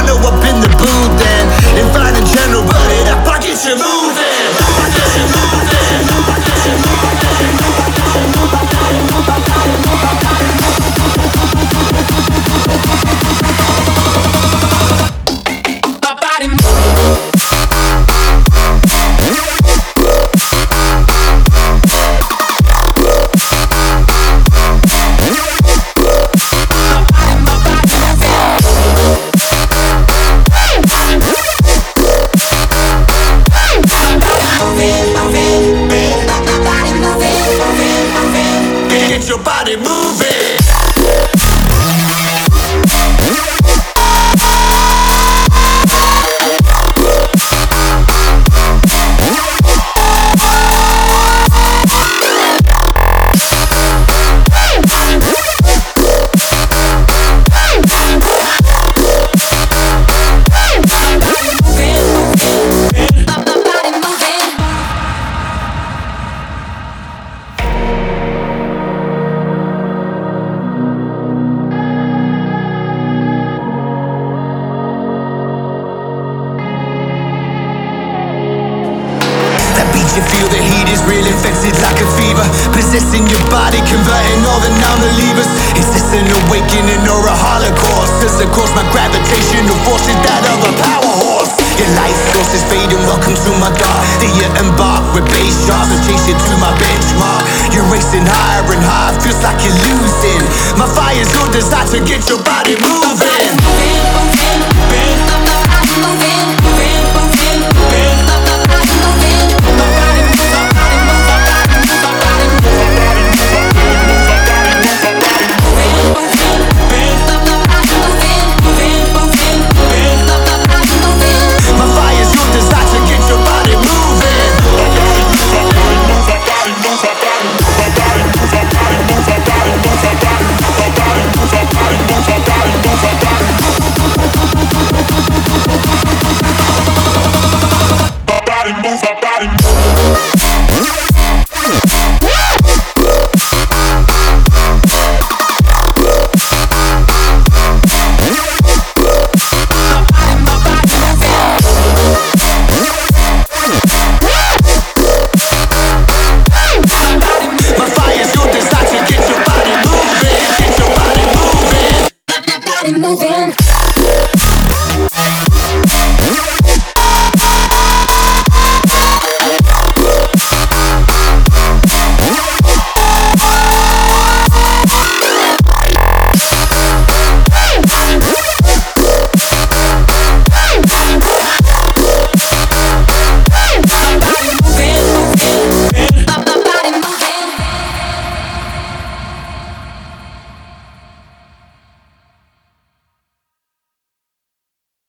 know I've been the booth and find a general, but it up, I get you moving. I get you moving. I get you my body moves. Get your body moving. You feel the heat is real, infected like a fever, possessing your body, converting all the non-believers. Is this an awakening or a holocaust? Does it cause my gravitational force? Is that of a power horse? Your light source is fading, welcome to my dark. Then you embark with bass sharp and chase it to my benchmark. You're racing higher and higher, feels like you're losing. My fire's your desire to get your body moving.